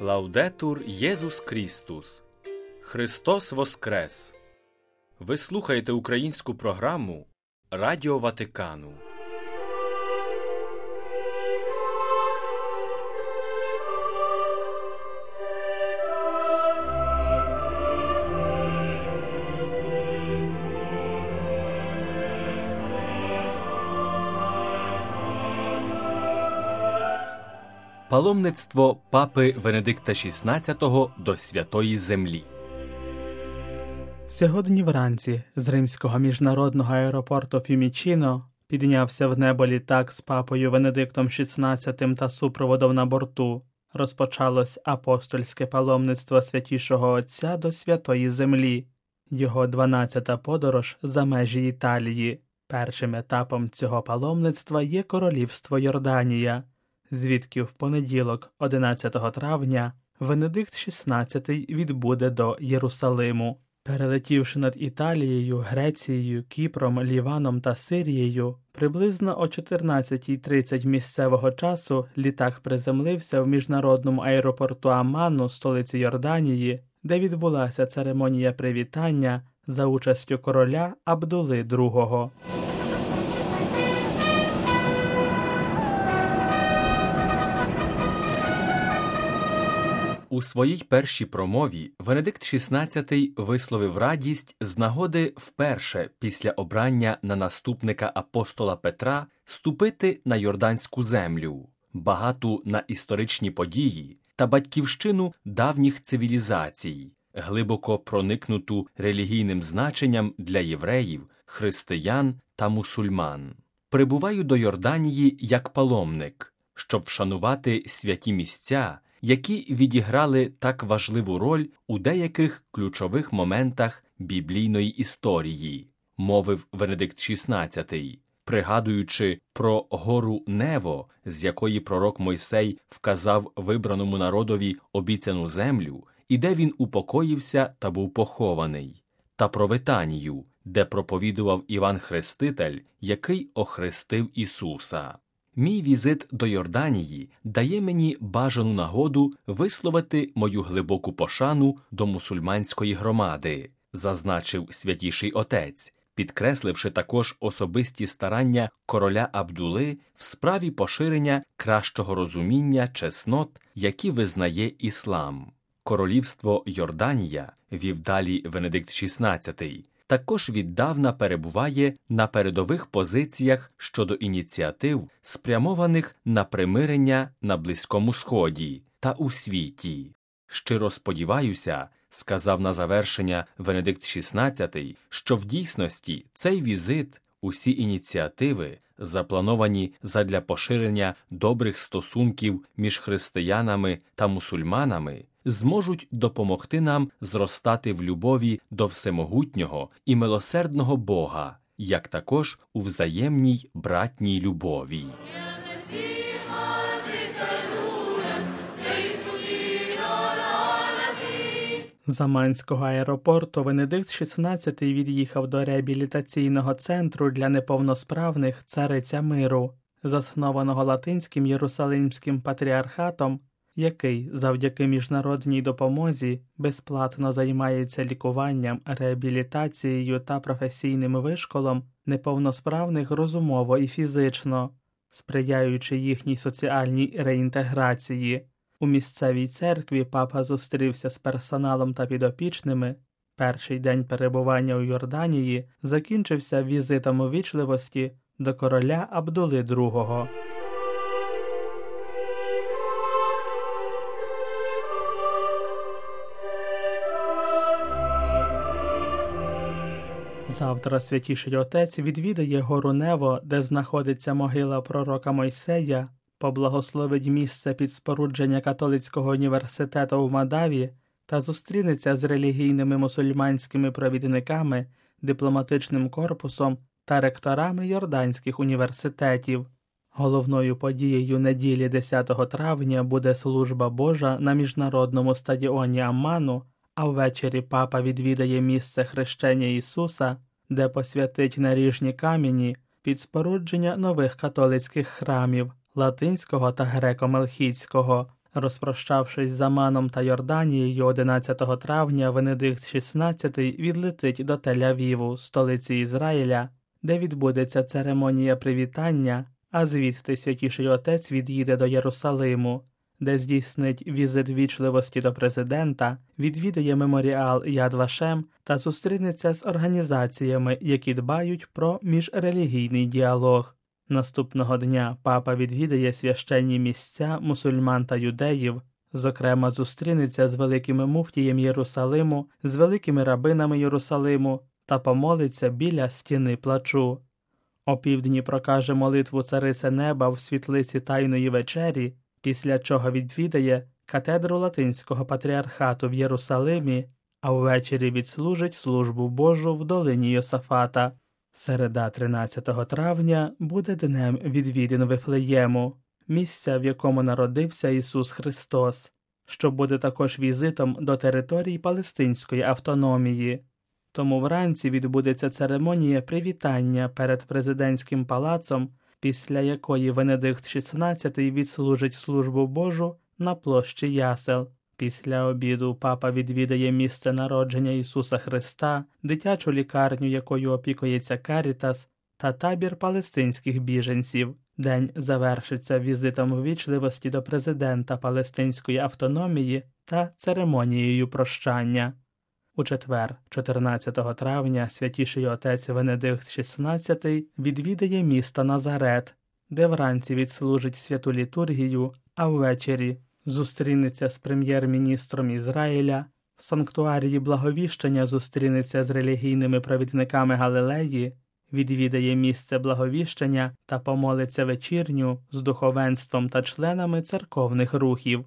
Лаудетур Єсус Крістус. Христос Воскрес! Ви слухаєте українську програму Радіо Ватикану. Паломництво папи Венедикта XVI до Святої Землі. Сьогодні вранці з римського міжнародного аеропорту Фімічіно піднявся в небо літак з папою Венедиктом XVI та супроводом на борту. Розпочалось апостольське паломництво Святішого Отця до Святої Землі. Його 12-та подорож за межі Італії. Першим етапом цього паломництва є Королівство Йорданія, звідки в понеділок, 11 травня, Венедикт XVI відбуде до Єрусалиму. Перелетівши над Італією, Грецією, Кіпром, Ліваном та Сирією, приблизно о 14:30 місцевого часу літак приземлився в міжнародному аеропорту Амману, столиці Йорданії, де відбулася церемонія привітання за участю короля Абдули II. У своїй першій промові Венедикт XVI висловив радість з нагоди вперше після обрання на наступника апостола Петра ступити на Йорданську землю, багату на історичні події та батьківщину давніх цивілізацій, глибоко проникнуту релігійним значенням для євреїв, християн та мусульман. Прибуваю до Йорданії як паломник, щоб вшанувати святі місця, які відіграли так важливу роль у деяких ключових моментах біблійної історії, мовив Венедикт XVI, пригадуючи про гору Нево, з якої пророк Мойсей вказав вибраному народові обіцяну землю, і де він упокоївся та був похований, та про Витанію, де проповідував Іван Хреститель, який охрестив Ісуса. Мій візит до Йорданії дає мені бажану нагоду висловити мою глибоку пошану до мусульманської громади, зазначив Святіший Отець, підкресливши також особисті старання короля Абдули в справі поширення кращого розуміння чеснот, які визнає іслам. Королівство Йорданія, вів далі Венедикт XVI, також віддавна перебуває на передових позиціях щодо ініціатив, спрямованих на примирення на Близькому Сході та у світі. Щиро сподіваюся, сказав на завершення Венедикт XVI, що в дійсності цей візит, усі ініціативи, заплановані задля поширення добрих стосунків між християнами та мусульманами, зможуть допомогти нам зростати в любові до всемогутнього і милосердного Бога, як також у взаємній братній любові. З Амманського аеропорту Венедикт XVI від'їхав до реабілітаційного центру для неповносправних «Цариця миру», заснованого Латинським Єрусалимським патріархатом, який завдяки міжнародній допомозі безплатно займається лікуванням, реабілітацією та професійним вишколом неповносправних розумово і фізично, сприяючи їхній соціальній реінтеграції. У місцевій церкві папа зустрівся з персоналом та підопічними. Перший день перебування у Йорданії закінчився візитом увічливості до короля Абдули II. Завтра Святіший Отець відвідає гору Нево, де знаходиться могила пророка Мойсея, поблагословить місце під спорудження католицького університету в Мадаві та зустрінеться з релігійними мусульманськими провідниками, дипломатичним корпусом та ректорами йорданських університетів. Головною подією неділі 10 травня буде служба Божа на міжнародному стадіоні Амману, а ввечері папа відвідає місце хрещення Ісуса, де посвятить наріжні камені під спорудження нових католицьких храмів – латинського та греко-мелхійського, Розпрощавшись з Аманом та Йорданією 11 травня, Венедикт XVI відлетить до Тель-Авіву, столиці Ізраїля, де відбудеться церемонія привітання, а звідти Святіший Отець від'їде до Єрусалиму, де здійснить візит ввічливості до президента, відвідає меморіал Яд Вашем та зустрінеться з організаціями, які дбають про міжрелігійний діалог. Наступного дня папа відвідає священні місця мусульман та юдеїв, зокрема зустрінеться з великим муфтієм Єрусалиму, з великими рабинами Єрусалиму та помолиться біля стіни плачу. Опівдні прокаже молитву Царице Неба в світлиці Тайної вечері, після чого відвідає катедру Латинського патріархату в Єрусалимі, а ввечері відслужить службу Божу в долині Йосафата. Середа 13 травня буде днем відвідин Вифлеєму, місця, в якому народився Ісус Христос, що буде також візитом до територій Палестинської автономії. Тому вранці відбудеться церемонія привітання перед президентським палацом, після якої Венедикт XVI відслужить службу Божу на площі Ясел. Після обіду папа відвідає місце народження Ісуса Христа, дитячу лікарню, якою опікується Карітас, та табір палестинських біженців. День завершиться візитом ввічливості до президента Палестинської автономії та церемонією прощання. У четвер, 14 травня, Святіший Отець Венедикт XVI відвідає місто Назарет, де вранці відслужить святу літургію, а ввечері зустрінеться з прем'єр-міністром Ізраїля, в санктуарії Благовіщення зустрінеться з релігійними провідниками Галилеї, відвідає місце Благовіщення та помолиться вечірню з духовенством та членами церковних рухів.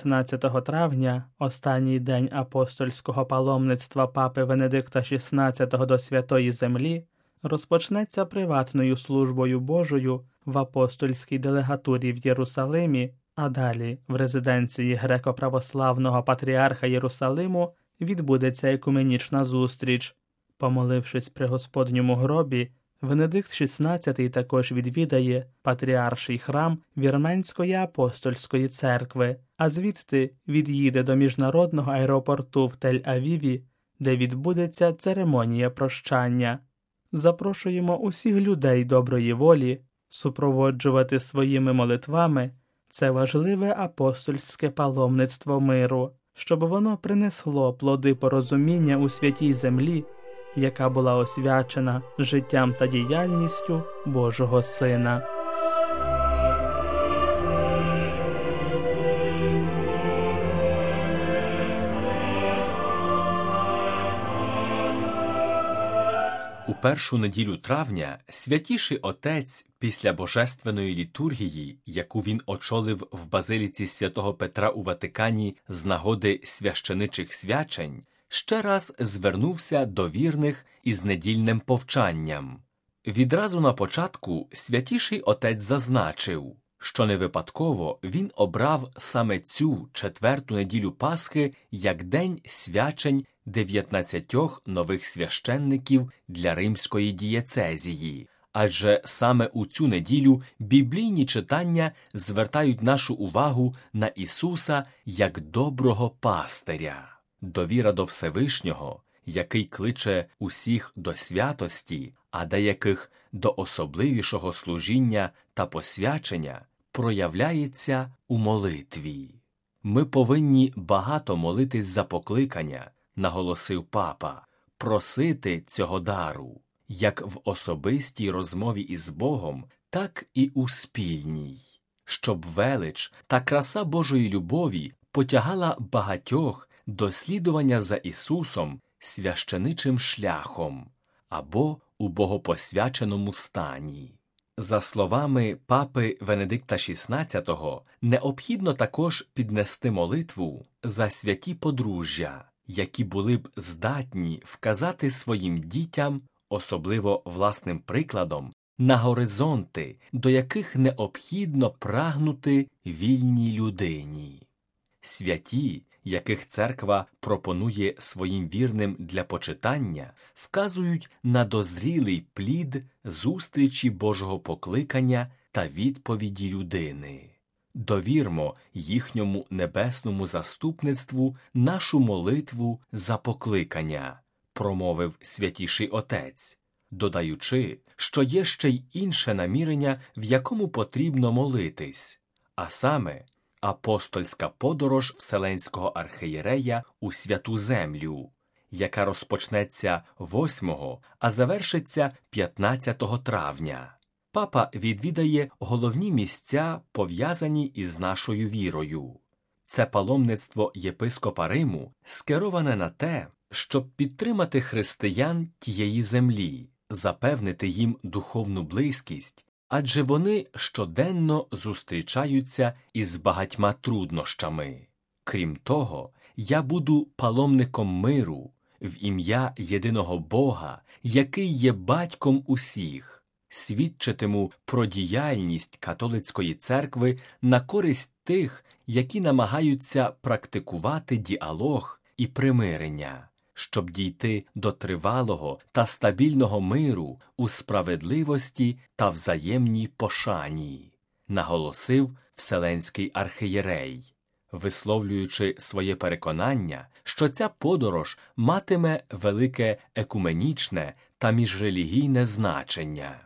15 травня, останній день апостольського паломництва папи Венедикта XVI до Святої Землі, розпочнеться приватною службою Божою в апостольській делегатурі в Єрусалимі, а далі в резиденції греко-православного патріарха Єрусалиму відбудеться екуменічна зустріч. Помолившись при Господньому гробі, Венедикт XVI також відвідає патріарший храм Вірменської апостольської церкви, а звідти від'їде до міжнародного аеропорту в Тель-Авіві, де відбудеться церемонія прощання. Запрошуємо усіх людей доброї волі супроводжувати своїми молитвами це важливе апостольське паломництво миру, щоб воно принесло плоди порозуміння у святій землі, яка була освячена життям та діяльністю Божого Сина. У першу неділю травня Святіший Отець після Божественної літургії, яку він очолив в базиліці Святого Петра у Ватикані з нагоди священичих свячень, ще раз звернувся до вірних із недільним повчанням. Відразу на початку Святіший Отець зазначив, що не випадково він обрав саме цю четверту неділю Пасхи як день свячень 19 нових священників для римської дієцезії, адже саме у цю неділю біблійні читання звертають нашу увагу на Ісуса як доброго пастиря. Довіра до Всевишнього, який кличе усіх до святості, а деяких до особливішого служіння та посвячення, проявляється у молитві. Ми повинні багато молитись за покликання, наголосив папа, просити цього дару, як в особистій розмові із Богом, так і у спільній, щоб велич та краса Божої любові потягала багатьох до слідування за Ісусом священичим шляхом або у богопосвяченому стані. За словами папи Венедикта XVI, необхідно також піднести молитву за святі подружжя, які були б здатні вказати своїм дітям, особливо власним прикладом, на горизонти, до яких необхідно прагнути вільній людині. Святі, яких церква пропонує своїм вірним для почитання, вказують на дозрілий плід зустрічі Божого покликання та відповіді людини. Довірмо їхньому небесному заступництву нашу молитву за покликання, промовив Святіший Отець, додаючи, що є ще й інше намірення, в якому потрібно молитись, а саме апостольська подорож Вселенського архієрея у Святу Землю, яка розпочнеться 8, а завершиться 15 травня. Папа відвідає головні місця, пов'язані із нашою вірою. Це паломництво єпископа Риму скероване на те, щоб підтримати християн тієї землі, запевнити їм духовну близькість, адже вони щоденно зустрічаються із багатьма труднощами. Крім того, я буду паломником миру в ім'я єдиного Бога, який є батьком усіх. Свідчитиму про діяльність католицької церкви на користь тих, які намагаються практикувати діалог і примирення, щоб дійти до тривалого та стабільного миру у справедливості та взаємній пошані, наголосив Вселенський архієрей, висловлюючи своє переконання, що ця подорож матиме велике екуменічне та міжрелігійне значення.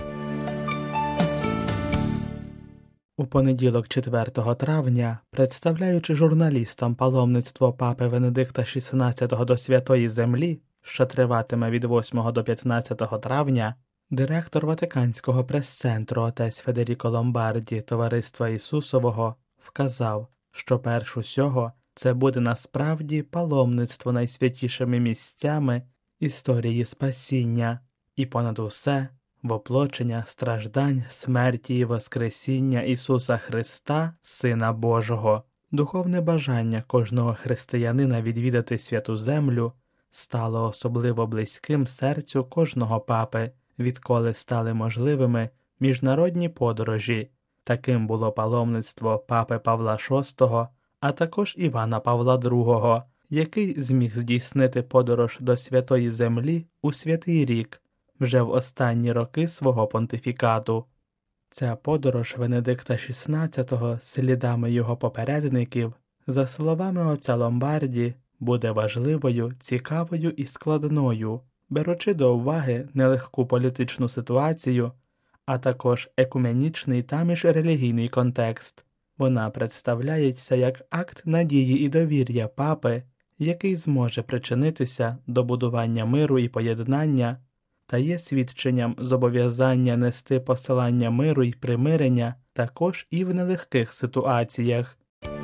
У понеділок 4 травня, представляючи журналістам паломництво папи Венедикта XVI до Святої Землі, що триватиме від 8 до 15 травня, директор Ватиканського прес-центру отець Федеріко Ломбарді Товариства Ісусового вказав, що перш усього це буде насправді паломництво найсвятішими місцями історії спасіння і понад усе воплочення страждань, смерті і воскресіння Ісуса Христа, Сина Божого. Духовне бажання кожного християнина відвідати Святу Землю стало особливо близьким серцю кожного папи, відколи стали можливими міжнародні подорожі. Таким було паломництво папи Павла VI, а також Івана Павла II, який зміг здійснити подорож до Святої Землі у Святий рік, вже в останні роки свого понтифікату. Ця подорож Венедикта XVI слідами його попередників, за словами отця Ломбарді, буде важливою, цікавою і складною, беручи до уваги нелегку політичну ситуацію, а також екуменічний та міжрелігійний контекст. Вона представляється як акт надії і довір'я папи, який зможе причинитися до будування миру і поєднання, та є свідченням зобов'язання нести посилання миру і примирення також і в нелегких ситуаціях.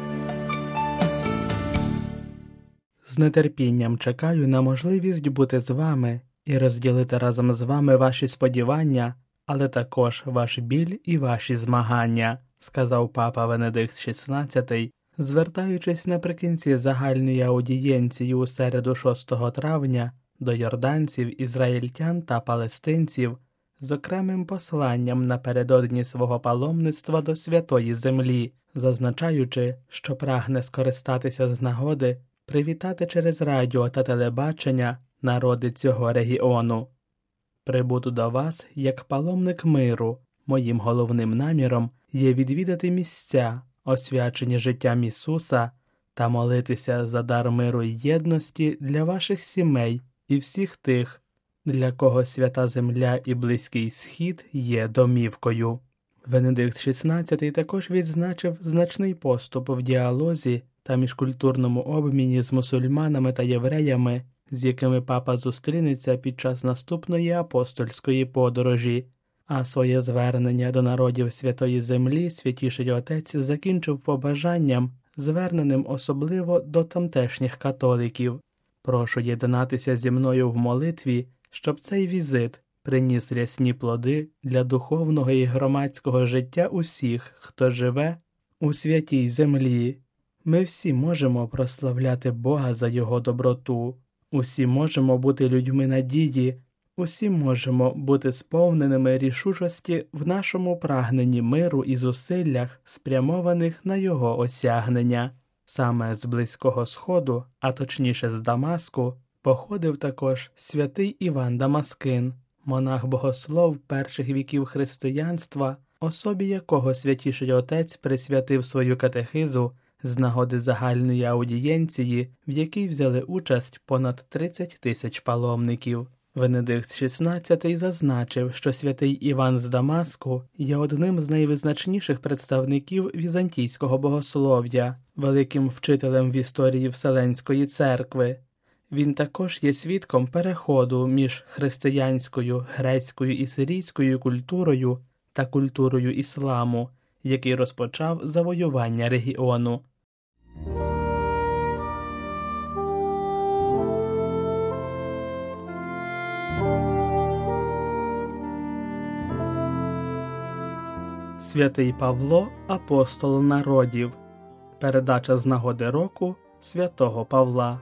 З нетерпінням чекаю на можливість бути з вами і розділити разом з вами ваші сподівання, але також ваш біль і ваші змагання, сказав папа Венедикт XVI, звертаючись наприкінці загальної аудієнції у середу 6 травня до йорданців, ізраїльтян та палестинців з окремим посланням напередодні свого паломництва до Святої Землі, зазначаючи, що прагне скористатися з нагоди привітати через радіо та телебачення народи цього регіону. Прибуду до вас як паломник миру. Моїм головним наміром є відвідати місця, освячені життям Ісуса, та молитися за дар миру й єдності для ваших сімей і всіх тих, для кого Свята Земля і Близький Схід є домівкою. Венедикт XVI також відзначив значний поступ в діалозі та міжкультурному обміні з мусульманами та євреями, з якими папа зустрінеться під час наступної апостольської подорожі, а своє звернення до народів Святої Землі Святіший Отець закінчив побажанням, зверненим особливо до тамтешніх католиків. Прошу єднатися зі мною в молитві, щоб цей візит приніс рясні плоди для духовного і громадського життя усіх, хто живе у Святій Землі. Ми всі можемо прославляти Бога за Його доброту, усі можемо бути людьми надії, усі можемо бути сповненими рішучості в нашому прагненні миру і зусиллях, спрямованих на Його осягнення. Саме з Близького Сходу, а точніше з Дамаску, походив також святий Іван Дамаскин, монах-богослов перших віків християнства, особі якого Святіший Отець присвятив свою катехизу з нагоди загальної аудієнції, в якій взяли участь понад 30 тисяч паломників. Венедикт XVI зазначив, що святий Іван з Дамаску є одним з найвизначніших представників візантійського богослов'я, великим вчителем в історії Вселенської церкви. Він також є свідком переходу між християнською, грецькою і сирійською культурою та культурою ісламу, який розпочав завоювання регіону. Святий Павло – апостол народів. Передача з нагоди року святого Павла.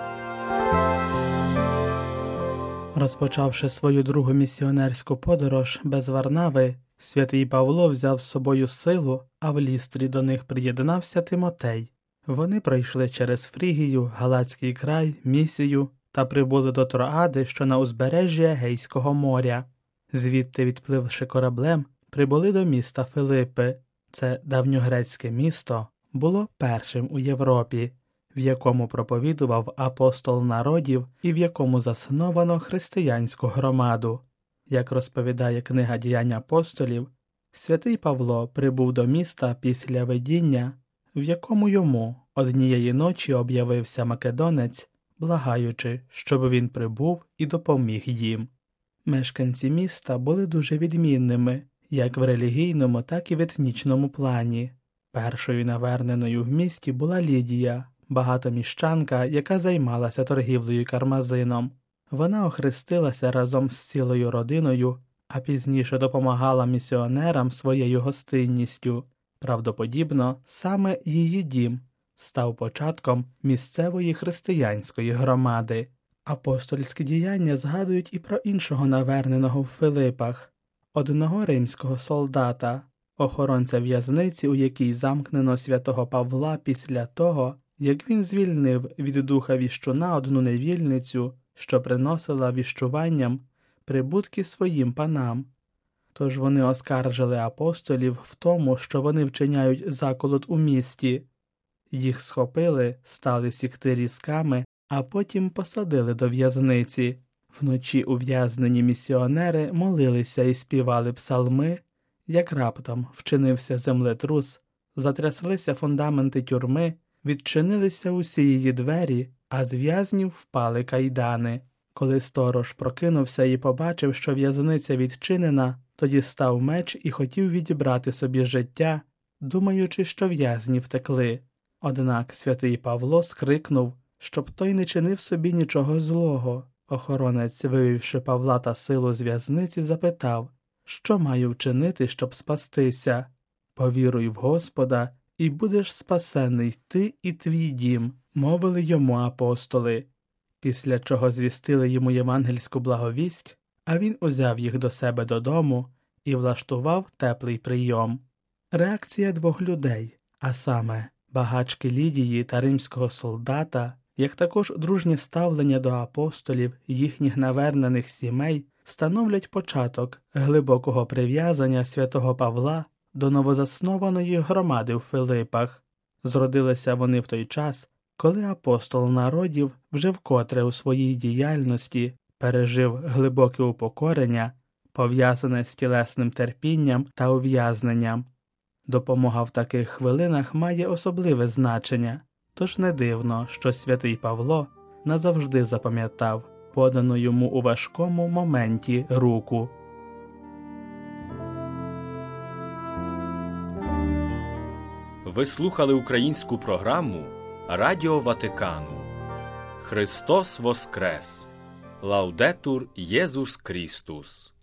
Розпочавши свою другу місіонерську подорож без Варнави, святий Павло взяв з собою Силу, а в Лістрі до них приєднався Тимотей. Вони пройшли через Фрігію, Галатський край, Місію та прибули до Троади, що на узбережжі Егейського моря. Звідти, відпливши кораблем, прибули до міста Филиппи. Це давньогрецьке місто було першим у Європі, в якому проповідував апостол народів і в якому засновано християнську громаду. Як розповідає книга «Діянь апостолів», святий Павло прибув до міста після видіння, в якому йому однієї ночі об'явився македонець, благаючи, щоб він прибув і допоміг їм. Мешканці міста були дуже відмінними, як в релігійному, так і в етнічному плані. Першою наверненою в місті була Лідія, багатоміщанка, яка займалася торгівлею кармазином. Вона охрестилася разом з цілою родиною, а пізніше допомагала місіонерам своєю гостинністю. Правдоподібно, саме її дім став початком місцевої християнської громади. Апостольські діяння згадують і про іншого наверненого в Филипах, одного римського солдата, охоронця в'язниці, у якій замкнено святого Павла після того, як він звільнив від духа віщуна одну невільницю, що приносила віщуванням прибутки своїм панам. Тож вони оскаржили апостолів в тому, що вони вчиняють заколот у місті. Їх схопили, стали сікти різками, а потім посадили до в'язниці. Вночі ув'язнені місіонери молилися і співали псалми, як раптом вчинився землетрус, затряслися фундаменти тюрми, відчинилися усі її двері, а з в'язнів впали кайдани. Коли сторож прокинувся і побачив, що в'язниця відчинена, тоді став меч і хотів відібрати собі життя, думаючи, що в'язні втекли. Однак святий Павло скрикнув, щоб той не чинив собі нічого злого. Охоронець, вивівши Павла та Силу з в'язниці, запитав, що маю вчинити, щоб спастися? Повіруй в Господа, і будеш спасений ти і твій дім, мовили йому апостоли. Після чого звістили йому євангельську благовість, а він узяв їх до себе додому і влаштував теплий прийом. Реакція двох людей, а саме багачки Лідії та римського солдата, як також дружнє ставлення до апостолів і їхніх навернених сімей, становлять початок глибокого прив'язання святого Павла до новозаснованої громади в Филипах. Зродилися вони в той час, коли апостол народів вже вкотре у своїй діяльності пережив глибоке упокорення, пов'язане з тілесним терпінням та ув'язненням. Допомога в таких хвилинах має особливе значення, тож не дивно, що святий Павло назавжди запам'ятав подану йому у важкому моменті руку. Ви слухали українську програму Радіо Ватикану. Христос воскрес! Лаудетур Єсус Крістус!